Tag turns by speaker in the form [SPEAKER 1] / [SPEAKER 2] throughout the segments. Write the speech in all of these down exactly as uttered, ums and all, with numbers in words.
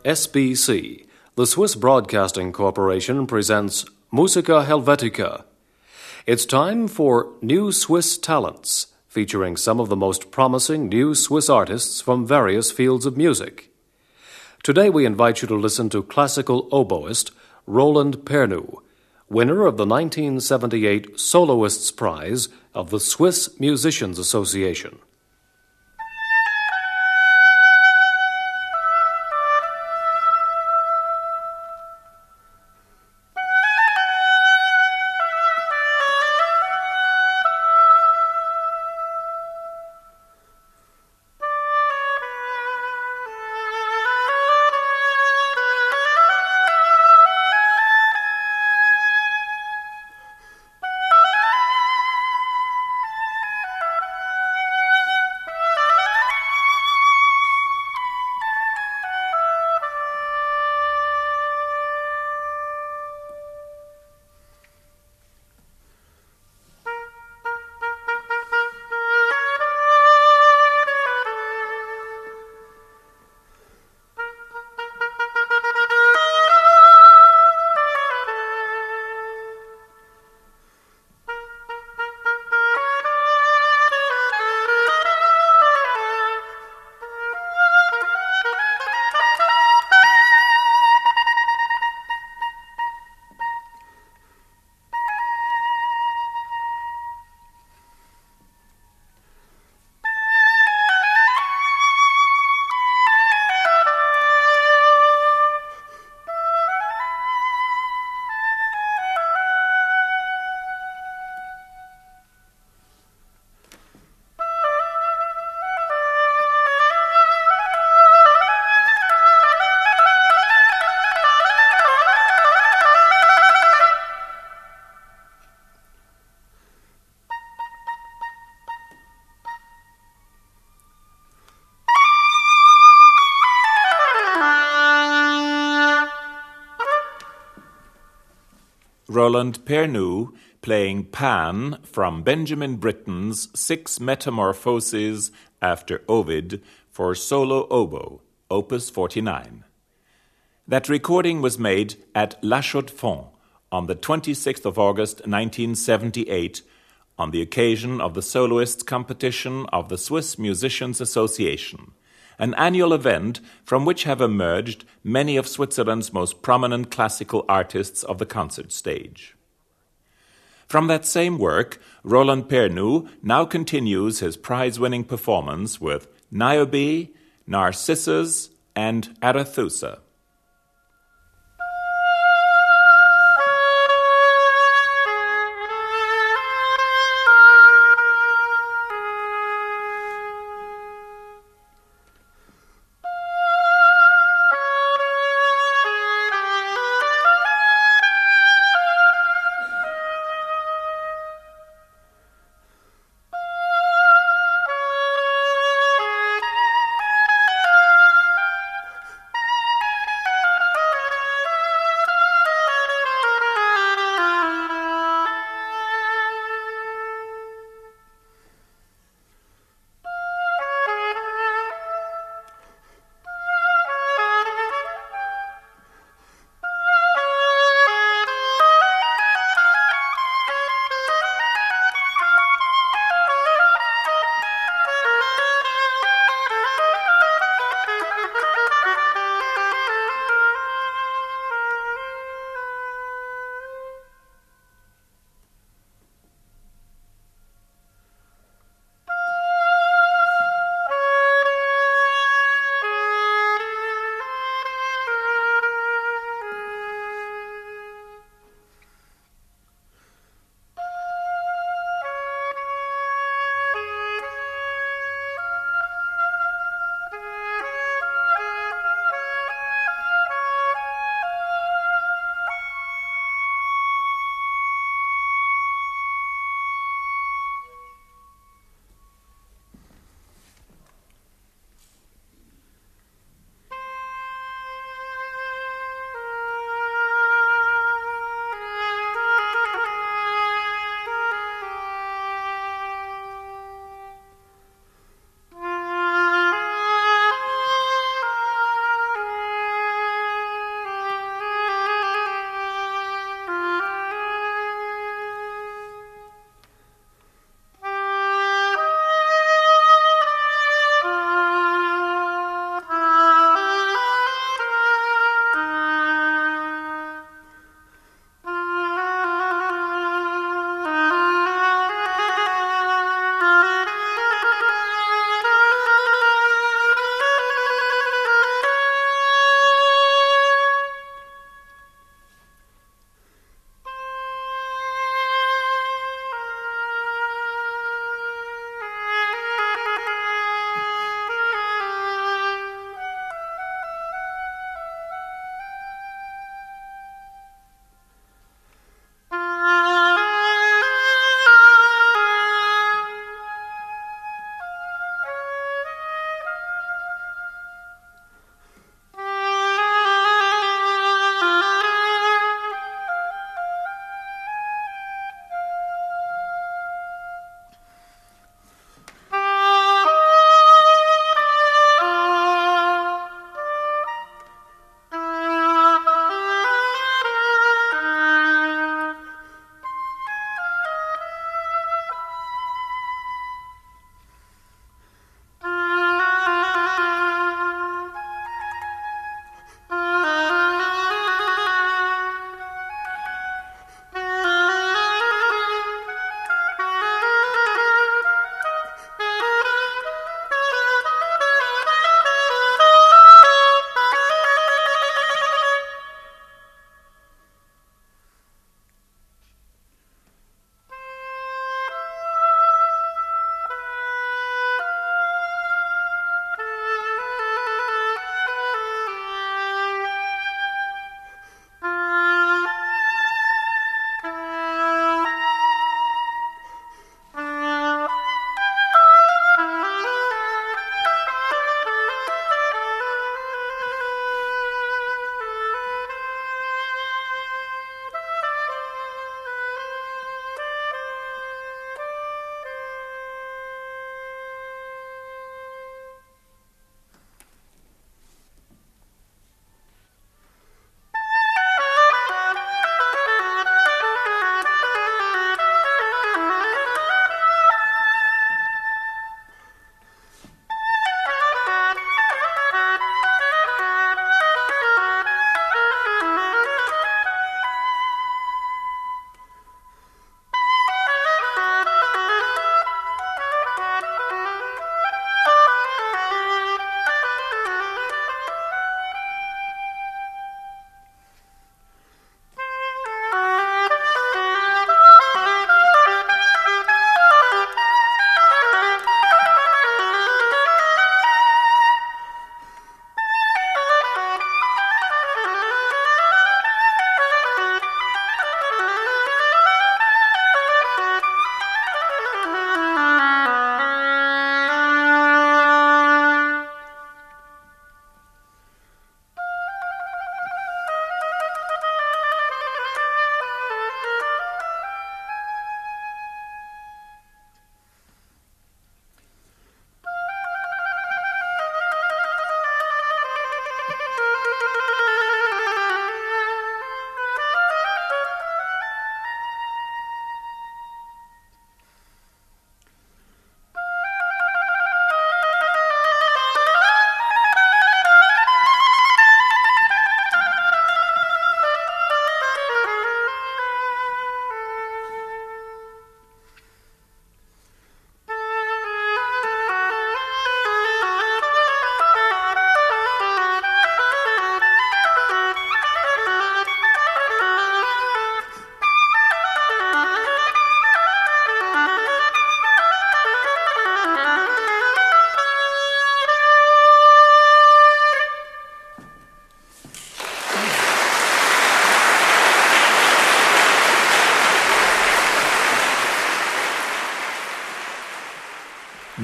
[SPEAKER 1] S B C, the Swiss Broadcasting Corporation, presents Musica Helvetica. It's time for New Swiss Talents, featuring some of the most promising new Swiss artists from various fields of music. Today we invite you to listen to classical oboist Roland Pernoud, winner of the nineteen seventy-eight Soloists Prize of the Swiss Musicians Association.
[SPEAKER 2] Roland Pernoud playing Pan from Benjamin Britten's Six Metamorphoses after Ovid for solo oboe, opus forty-nine. That recording was made at La Chaux-de-Fonds on the twenty-sixth of August nineteen seventy-eight on the occasion of the Soloists Competition of the Swiss Musicians Association, an annual event from which have emerged many of Switzerland's most prominent classical artists of the concert stage. From that same work, Roland Pernoud now continues his prize-winning performance with Niobe, Narcissus, and Arethusa.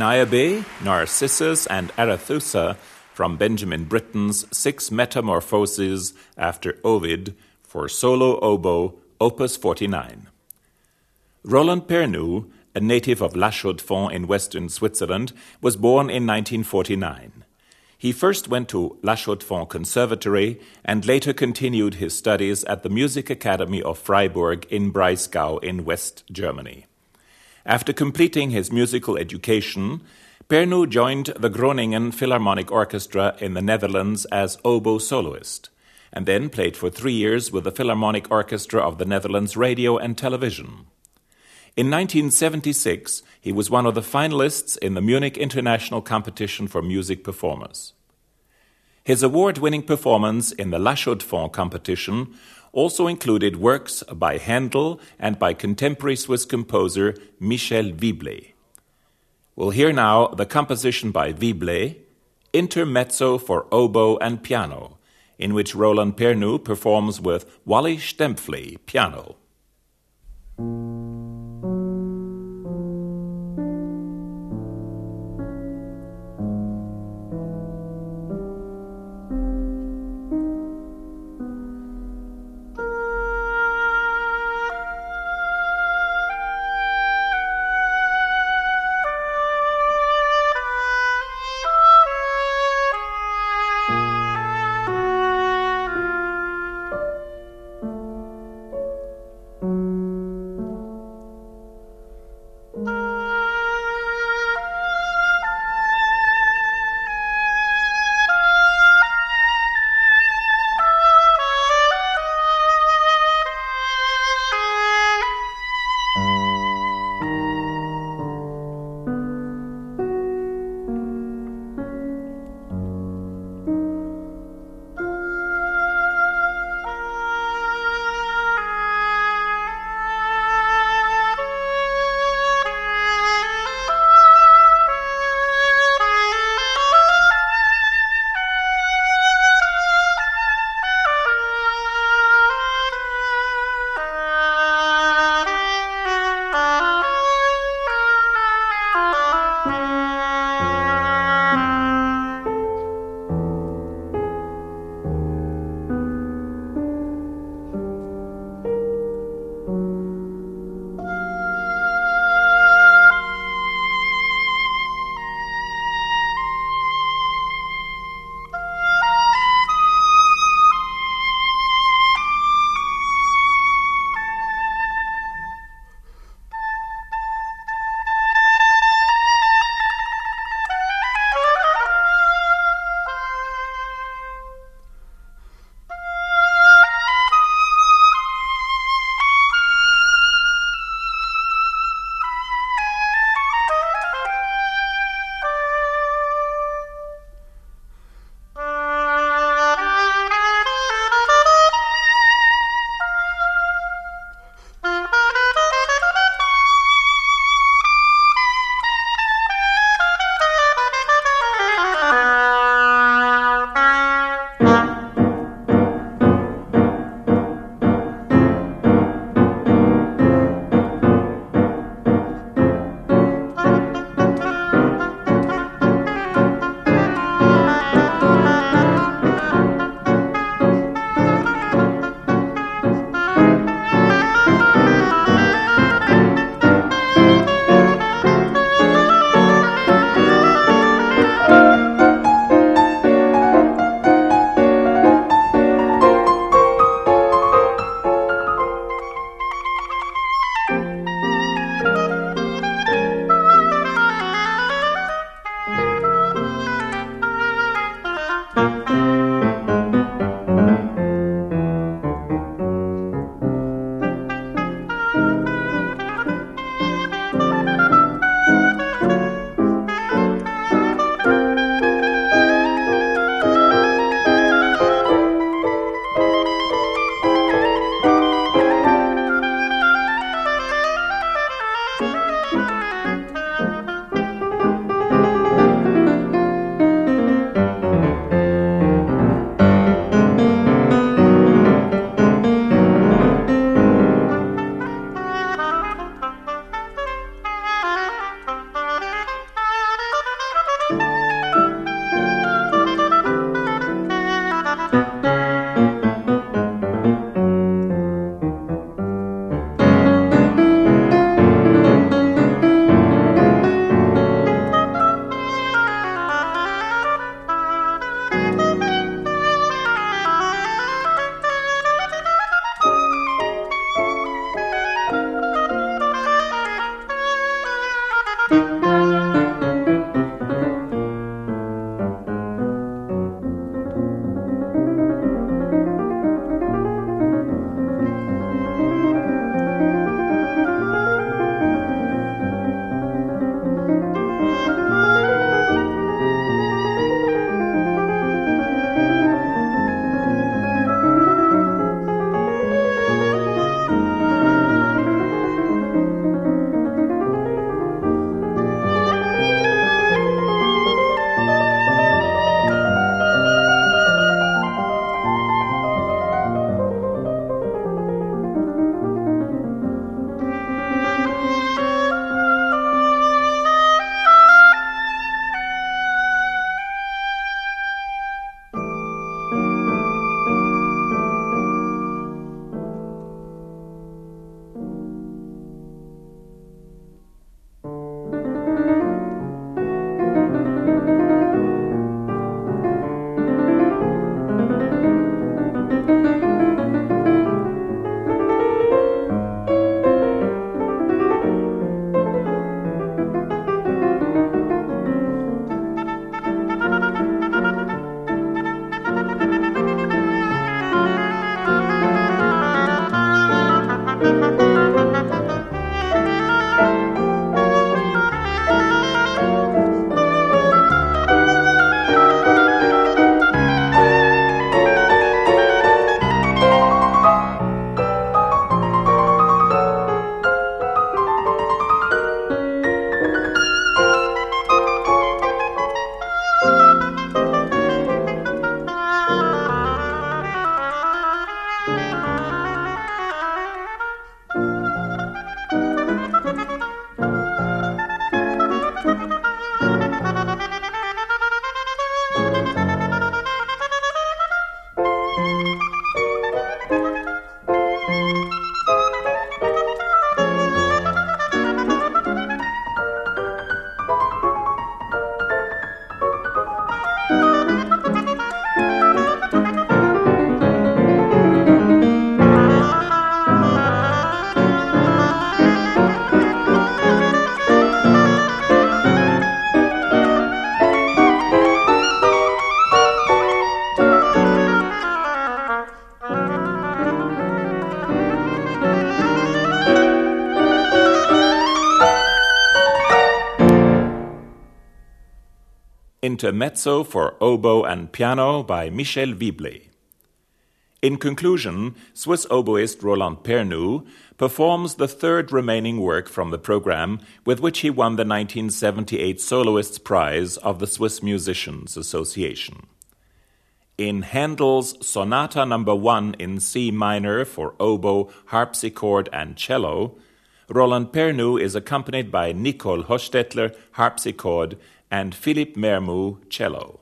[SPEAKER 2] Niobe, Narcissus, and Arethusa from Benjamin Britten's Six Metamorphoses after Ovid for solo oboe, opus forty-nine. Roland Pernoud, a native of La Chaux-de-Fonds in western Switzerland, was born in nineteen forty-nine. He first went to La Chaux-de-Fonds Conservatory and later continued his studies at the Music Academy of Freiburg in Breisgau in West Germany. After completing his musical education, Pernoud joined the Groningen Philharmonic Orchestra in the Netherlands as oboe soloist, and then played for three years with the Philharmonic Orchestra of the Netherlands Radio and Television. In nineteen seventy-six, he was one of the finalists in the Munich International Competition for Music Performers. His award-winning performance in the La Chaux-de-Fonds competition also included works by Handel and by contemporary Swiss composer Michel Viblé. We'll hear now the composition by Viblé, Intermezzo for Oboe and Piano, in which Roland Pernoud performs with Wally Stempfli, piano. Intermezzo for Oboe and Piano by Michel Viblé. In conclusion, Swiss oboist Roland Pernoud performs the third remaining work from the program with which he won the nineteen seventy-eight Soloists Prize of the Swiss Musicians Association. In Handel's Sonata Number One in C minor for oboe, harpsichord, and cello, Roland Pernoud is accompanied by Nicole Hostetler, harpsichord, and Philippe Mermoux, cello.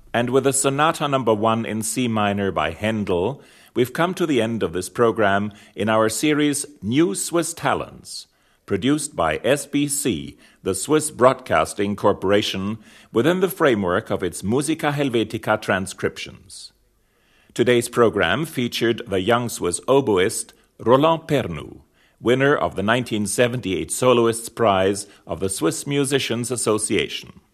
[SPEAKER 2] And with the Sonata Number One in C minor by Handel, we've come to the end of this program in our series New Swiss Talents, produced by S B C, the Swiss Broadcasting Corporation, within the framework of its Musica Helvetica transcriptions. Today's program featured the young Swiss oboist Roland Pernoud, winner of the nineteen seventy-eight Soloists Prize of the Swiss Musicians Association.